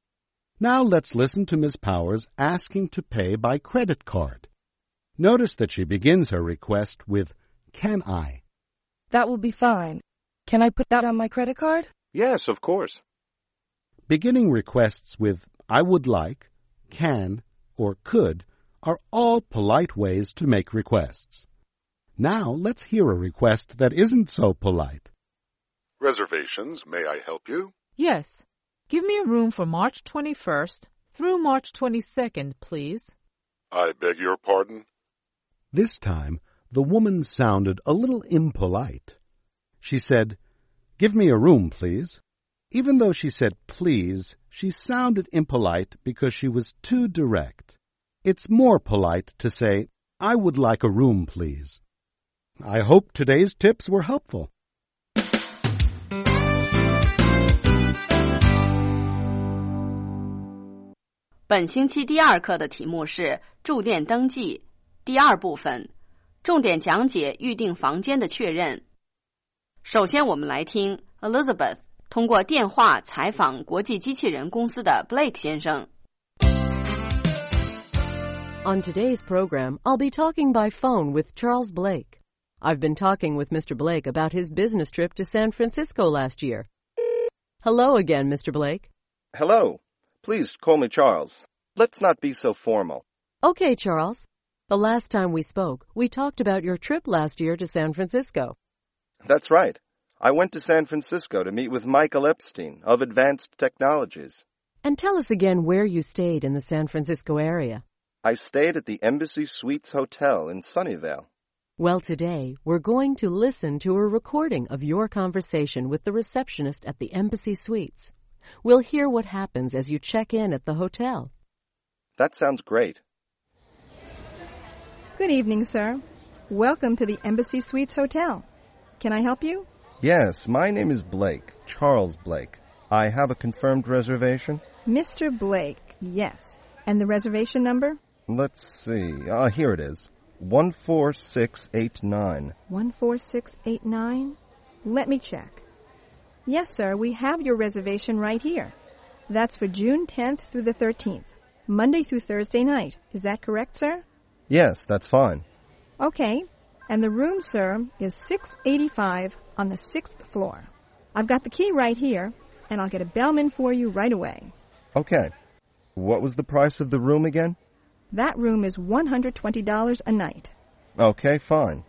Now let's listen to Miz Powers asking to pay by credit card. Notice that she begins her request with, can I? That will be fine. Can I put that on my credit card? Yes, of course. Beginning requests with I would like, can, or could are all polite ways to make requests. Now let's hear a request that isn't so polite. Reservations, may I help you? Yes. Give me a room for March twenty-first through March twenty-second, please. I beg your pardon? This time, the woman sounded a little impolite. She said, give me a room, please. Even though she said please, she sounded impolite because she was too direct. It's more polite to say, I would like a room, please. I hope today's tips were helpful. 本星期第二课的题目是住店登记第二部分，重点讲解预订房间的确认。首先我们来听 Elizabeth 通过电话采访国际机器人公司的 Blake 先生。 On today's program, I'll be talking by phone with Charles Blake. I've been talking with Mister Blake about his business trip to San Francisco last year. Hello again, Mister Blake. Hello. Please call me Charles. Let's not be so formal. Okay, Charles. The last time we spoke, we talked about your trip last year to San Francisco. That's right. I went to San Francisco to meet with Michael Epstein of Advanced Technologies. And tell us again where you stayed in the San Francisco area. I stayed at the Embassy Suites Hotel in Sunnyvale. Well, today, we're going to listen to a recording of your conversation with the receptionist at the Embassy Suites. We'll hear what happens as you check in at the hotel. That sounds great. Good evening, sir. Welcome to the Embassy Suites Hotel. Can I help you? Yes, my name is Blake, Charles Blake. I have a confirmed reservation. Mister Blake, yes. And the reservation number? Let's see. Ah, here it is. one four six eight nine. one four six eight nine? Let me check. Yes, sir, we have your reservation right here. That's for June tenth through the thirteenth, Monday through Thursday night. Is that correct, sir? Yes, that's fine. Okay. And the room, sir, is six eighty-five on the sixth floor. I've got the key right here, and I'll get a bellman for you right away. Okay. What was the price of the room again? That room is one hundred twenty dollars a night. Okay, fine.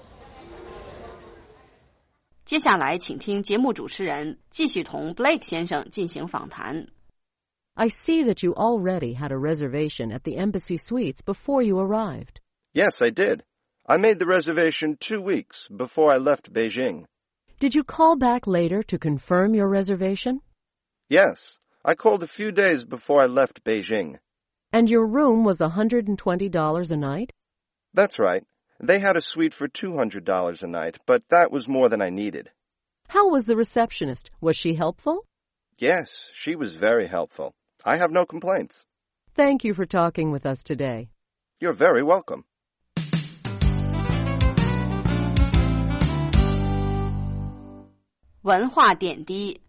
接下来请听节目主持人继续同 Blake 先生进行访谈。 I see that you already had a reservation at the Embassy Suites before you arrived. Yes, I did. I made the reservation two weeks before I left Beijing. Did you call back later to confirm your reservation? Yes, I called a few days before I left Beijing. And your room was one hundred twenty dollars a night? That's right. They had a suite for two hundred dollars a night, but that was more than I needed. How was the receptionist? Was she helpful? Yes, she was very helpful. I have no complaints. Thank you for talking with us today. You're very welcome. 文化点滴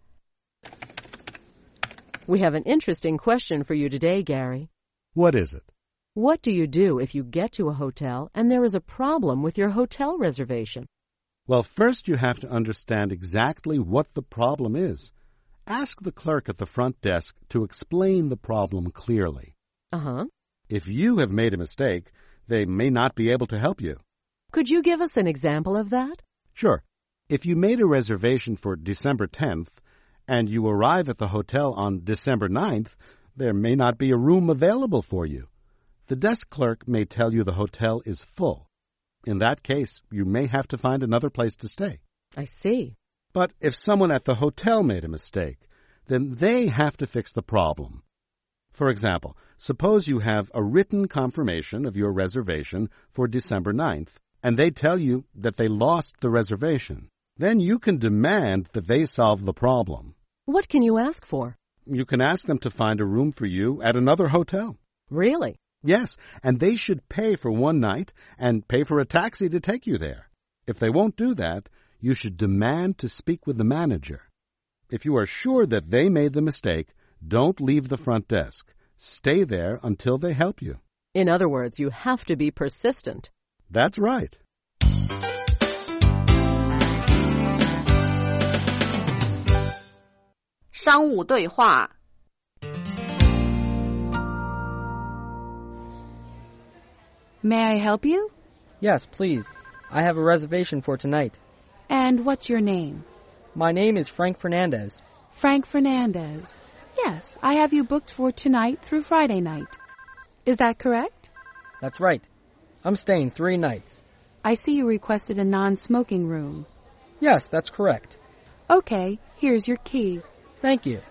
We have an interesting question for you today, Gary. What is it? What do you do if you get to a hotel and there is a problem with your hotel reservation? Well, first you have to understand exactly what the problem is. Ask the clerk at the front desk to explain the problem clearly. Uh-huh. If you have made a mistake, they may not be able to help you. Could you give us an example of that? Sure. If you made a reservation for December tenth and you arrive at the hotel on December ninth, there may not be a room available for you. The desk clerk may tell you the hotel is full. In that case, you may have to find another place to stay. I see. But if someone at the hotel made a mistake, then they have to fix the problem. For example, suppose you have a written confirmation of your reservation for December ninth, and they tell you that they lost the reservation. Then you can demand that they solve the problem. What can you ask for? You can ask them to find a room for you at another hotel. Really? Yes, and they should pay for one night and pay for a taxi to take you there. If they won't do that, you should demand to speak with the manager. If you are sure that they made the mistake, don't leave the front desk. Stay there until they help you. In other words, you have to be persistent. That's right. "商务对话 May I help you? Yes, please. I have a reservation for tonight. And what's your name? My name is Frank Fernandez. Frank Fernandez. Yes, I have you booked for tonight through Friday night. Is that correct? That's right. I'm staying three nights. I see you requested a non-smoking room. Yes, that's correct. Okay, here's your key. Thank you.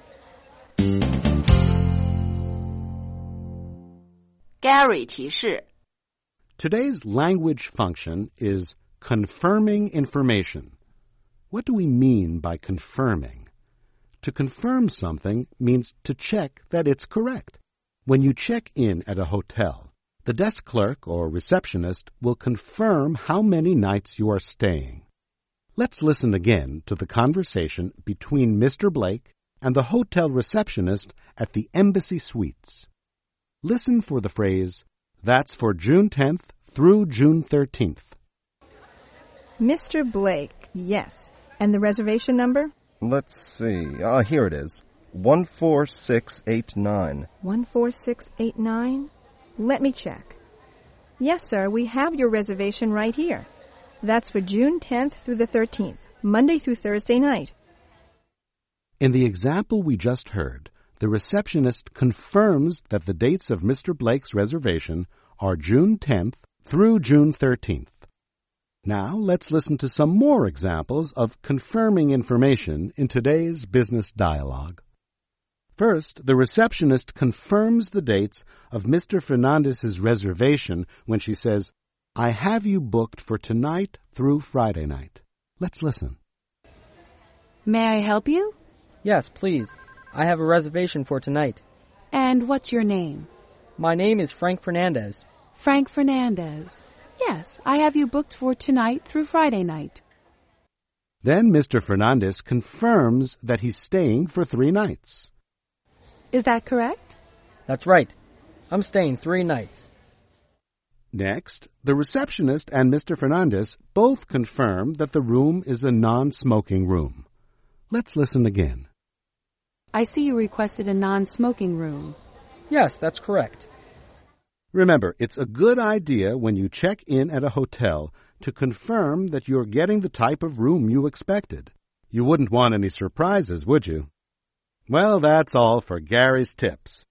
Gary 提示 Today's language function is confirming information. What do we mean by confirming? To confirm something means to check that it's correct. When you check in at a hotel, the desk clerk or receptionist will confirm how many nights you are staying. Let's listen again to the conversation between Mister Blake and the hotel receptionist at the Embassy Suites. Listen for the phrase, "That's for June tenth through June thirteenth. Mister Blake, yes. And the reservation number? Let's see. Ah, here it is. one four six eight nine. one four six eight nine? Let me check. Yes, sir, we have your reservation right here. That's for June tenth through the thirteenth, Monday through Thursday night. In the example we just heard, the receptionist confirms that the dates of Mister Blake's reservation are June tenth through June thirteenth. Now let's listen to some more examples of confirming information in today's business dialogue. First, the receptionist confirms the dates of Mister Fernandez's reservation when she says, "I have you booked for tonight through Friday night." Let's listen. May I help you? Yes, please. I have a reservation for tonight. And what's your name? My name is Frank Fernandez. Frank Fernandez. Yes, I have you booked for tonight through Friday night. Then Mister Fernandez confirms that he's staying for three nights. Is that correct? That's right. I'm staying three nights. Next, the receptionist and Mister Fernandez both confirm that the room is a non-smoking room. Let's listen again. I see you requested a non-smoking room. Yes, that's correct. Remember, it's a good idea when you check in at a hotel to confirm that you're getting the type of room you expected. You wouldn't want any surprises, would you? Well, that's all for Gary's tips.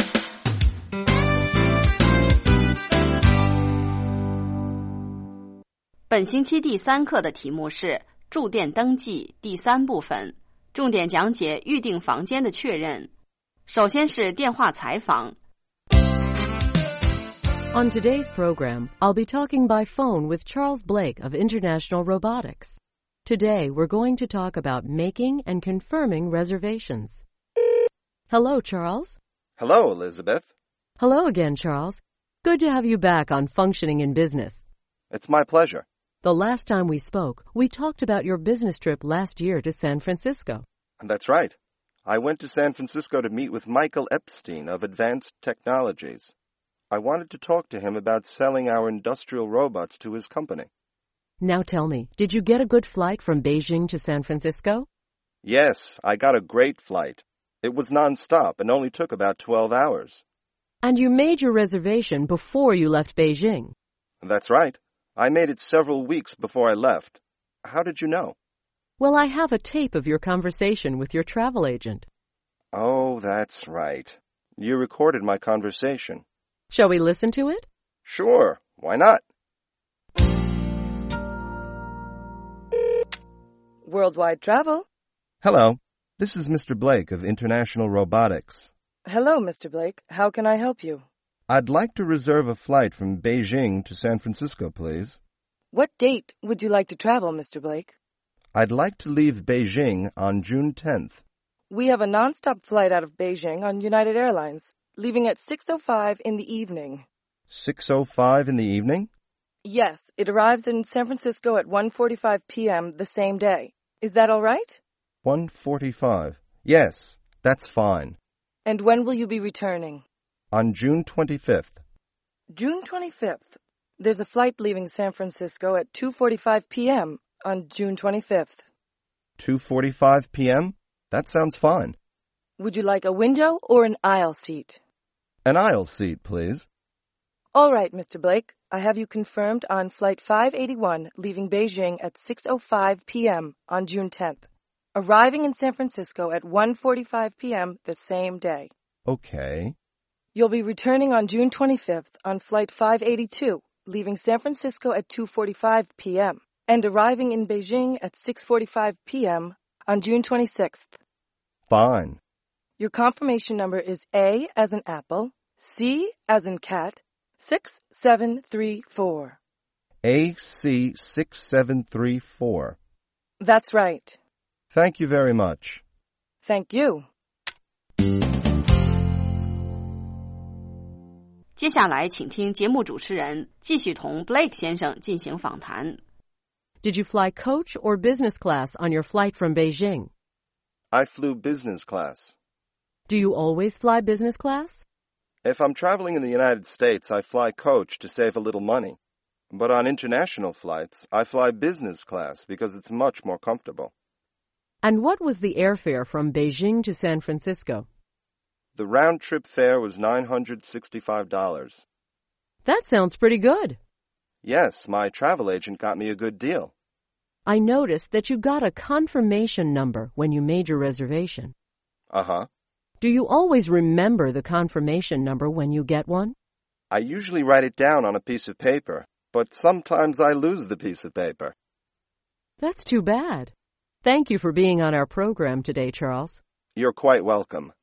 本星期第三课的题目是住店登记第三部分，重点讲解预订房间的确认。首先是电话采访。 On today's program, I'll be talking by phone with Charles Blake of International Robotics. Today, we're going to talk about making and confirming reservations. Hello, Charles. Hello, Elizabeth. Hello again, Charles. Good to have you back on Functioning in Business. It's my pleasure. The last time we spoke, we talked about your business trip last year to San Francisco. That's right. I went to San Francisco to meet with Michael Epstein of Advanced Technologies. I wanted to talk to him about selling our industrial robots to his company. Now tell me, did you get a good flight from Beijing to San Francisco? Yes, I got a great flight. It was nonstop and only took about twelve hours. And you made your reservation before you left Beijing? That's right. I made it several weeks before I left. How did you know? Well, I have a tape of your conversation with your travel agent. Oh, that's right. You recorded my conversation. Shall we listen to it? Sure. Why not? Worldwide Travel. Hello. This is Mister Blake of International Robotics. Hello, Mister Blake. How can I help you? I'd like to reserve a flight from Beijing to San Francisco, please. What date would you like to travel, Mister Blake? I'd like to leave Beijing on June tenth. We have a nonstop flight out of Beijing on United Airlines, leaving at six oh five in the evening. six oh five in the evening? Yes, it arrives in San Francisco at one forty-five p.m. the same day. Is that all right? one forty-five. Yes, that's fine. And when will you be returning? On June twenty-fifth. June twenty-fifth. There's a flight leaving San Francisco at two forty-five p.m. on June twenty-fifth. two forty-five p.m.? That sounds fine. Would you like a window or an aisle seat? An aisle seat, please. All right, Mister Blake. I have you confirmed on Flight five eighty-one, leaving Beijing at six oh five p.m. on June tenth, arriving in San Francisco at one forty-five p.m. the same day. Okay. You'll be returning on June twenty-fifth on Flight five eighty-two, leaving San Francisco at two forty-five p.m. and arriving in Beijing at six forty-five p.m. on June twenty-sixth. Fine. Your confirmation number is A as in apple, C as in cat, six seven three four. A C six seven three four. That's right. Thank you very much. Thank you. 接下来，请听节目主持人继续同 Blake 先生进行访谈。 Did you fly coach or business class on your flight from Beijing? I flew business class. Do you always fly business class? If I'm traveling in the United States, I fly coach to save a little money. But on international flights, I fly business class because it's much more comfortable. And what was the airfare from Beijing to San Francisco? The round-trip fare was nine hundred sixty-five dollars. That sounds pretty good. Yes, my travel agent got me a good deal. I noticed that you got a confirmation number when you made your reservation. Uh-huh. Do you always remember the confirmation number when you get one? I usually write it down on a piece of paper, but sometimes I lose the piece of paper. That's too bad. Thank you for being on our program today, Charles. You're quite welcome.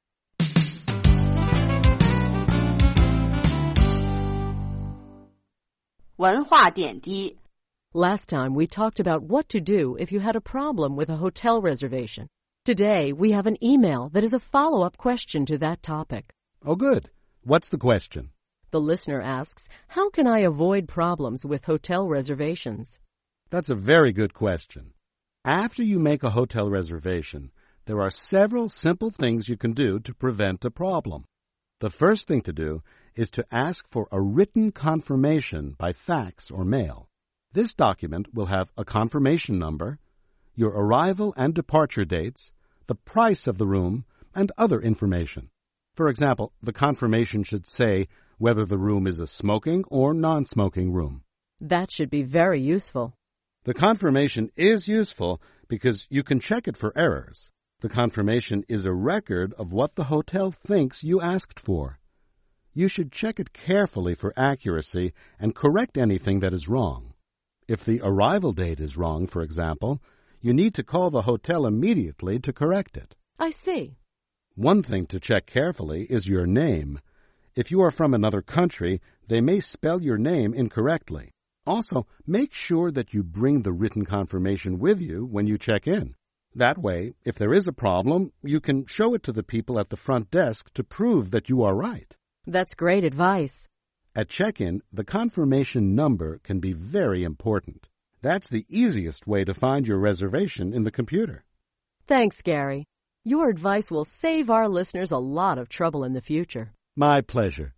Last time we talked about what to do if you had a problem with a hotel reservation. Today we have an email that is a follow-up question to that topic. Oh, good. What's the question? The listener asks, how can I avoid problems with hotel reservations? That's a very good question. After you make a hotel reservation, there are several simple things you can do to prevent a problem. The first thing to do is to ask for a written confirmation by fax or mail. This document will have a confirmation number, your arrival and departure dates, the price of the room, and other information. For example, the confirmation should say whether the room is a smoking or non-smoking room. That should be very useful. The confirmation is useful because you can check it for errors. The confirmation is a record of what the hotel thinks you asked for. You should check it carefully for accuracy and correct anything that is wrong. If the arrival date is wrong, for example, you need to call the hotel immediately to correct it. I see. One thing to check carefully is your name. If you are from another country, they may spell your name incorrectly. Also, make sure that you bring the written confirmation with you when you check in. That way, if there is a problem, you can show it to the people at the front desk to prove that you are right. That's great advice. At check-in, the confirmation number can be very important. That's the easiest way to find your reservation in the computer. Thanks, Gary. Your advice will save our listeners a lot of trouble in the future. My pleasure.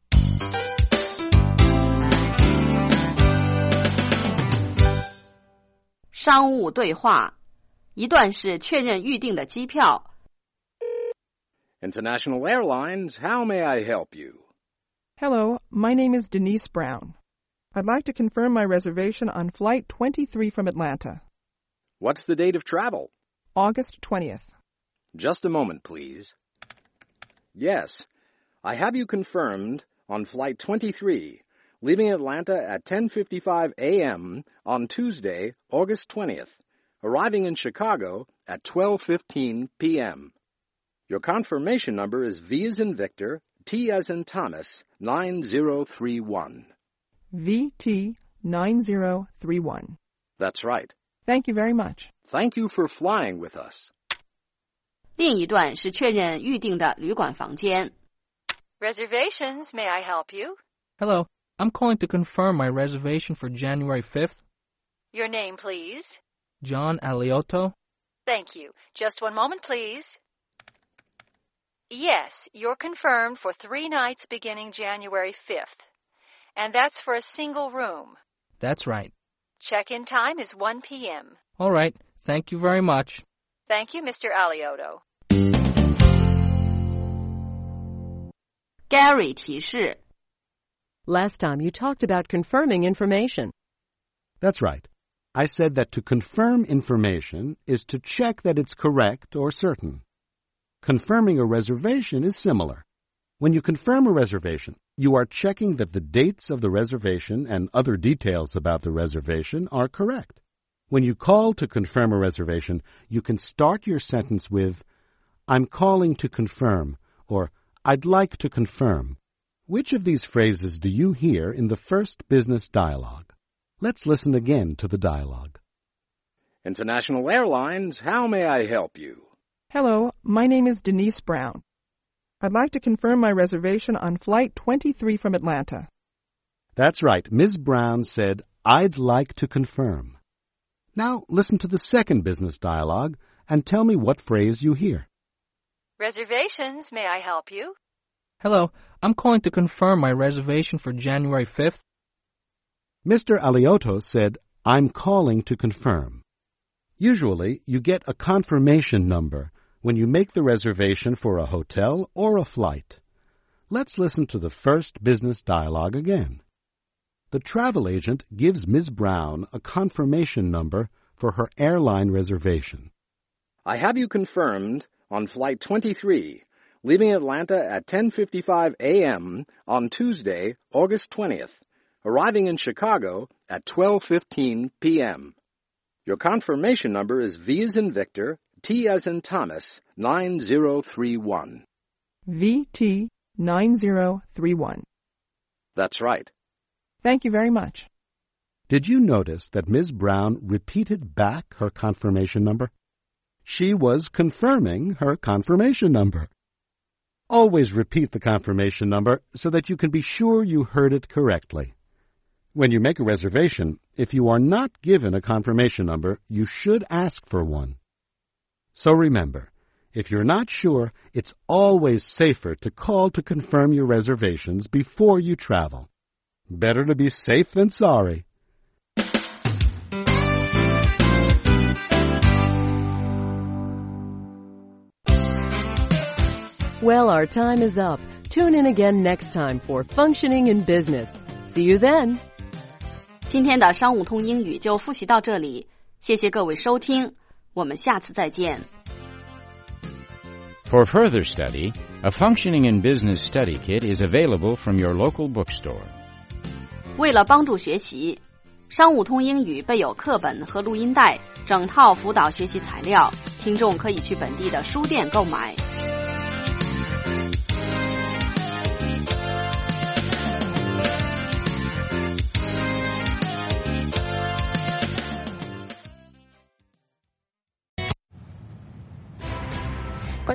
商务对话，一段是确认预定的机票。 International Airlines, how may I help you? Hello, my name is Denise Brown. I'd like to confirm my reservation on Flight twenty-three from Atlanta. What's the date of travel? August twentieth. Just a moment, please. Yes, I have you confirmed on Flight twenty-three, leaving Atlanta at ten fifty-five a.m. on Tuesday, August twentieth, arriving in Chicago at twelve fifteen p.m. Your confirmation number is V as in Victor, T as in Thomas, nine zero three one. V T nine zero three one. That's right. Thank you very much. Thank you for flying with us. 另一段是确认预定的旅馆房间。 Reservations, may I help you? Hello, I'm calling to confirm my reservation for January fifth. Your name, please. John Alioto. Thank you. Just one moment, please. Yes, you're confirmed for three nights beginning January fifth. And that's for a single room. That's right. Check-in time is one p.m. All right. Thank you very much. Thank you, Mister Alioto. Gary 提示 Last time you talked about confirming information. That's right. I said that to confirm information is to check that it's correct or certain. Confirming a reservation is similar. When you confirm a reservation, you are checking that the dates of the reservation and other details about the reservation are correct. When you call to confirm a reservation, you can start your sentence with, I'm calling to confirm, or I'd like to confirm. Which of these phrases do you hear in the first business dialogue? Let's listen again to the dialogue. International Airlines, how may I help you? Hello, my name is Denise Brown. I'd like to confirm my reservation on Flight twenty-three from Atlanta. That's right. Miz Brown said, I'd like to confirm. Now listen to the second business dialogue and tell me what phrase you hear. Reservations, may I help you? Hello, I'm calling to confirm my reservation for January fifth. Mister Alioto said, I'm calling to confirm. Usually, you get a confirmation number when you make the reservation for a hotel or a flight. Let's listen to the first business dialogue again. The travel agent gives Miz Brown a confirmation number for her airline reservation. I have you confirmed on Flight twenty-three, leaving Atlanta at ten fifty-five a.m. on Tuesday, August twentieth, arriving in Chicago at twelve fifteen p.m. Your confirmation number is V as in Victor, T as in Thomas, nine zero three one. V T nine zero three one. That's right. Thank you very much. Did you notice that Miz Brown repeated back her confirmation number? She was confirming her confirmation number. Always repeat the confirmation number so that you can be sure you heard it correctly. When you make a reservation, if you are not given a confirmation number, you should ask for one. So remember, if you're not sure, it's always safer to call to confirm your reservations before you travel. Better to be safe than sorry. Well, our time is up. Tune in again next time for Functioning in Business. See you then. 今天的商务通英语就复习到这里，谢谢各位收听，我们下次再见。 For further study, a Functioning in Business study kit is available from your local bookstore. 为了帮助学习，商务通英语备有课本和录音带，整套辅导学习材料，听众可以去本地的书店购买。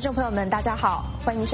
众朋友们，大家好，欢迎收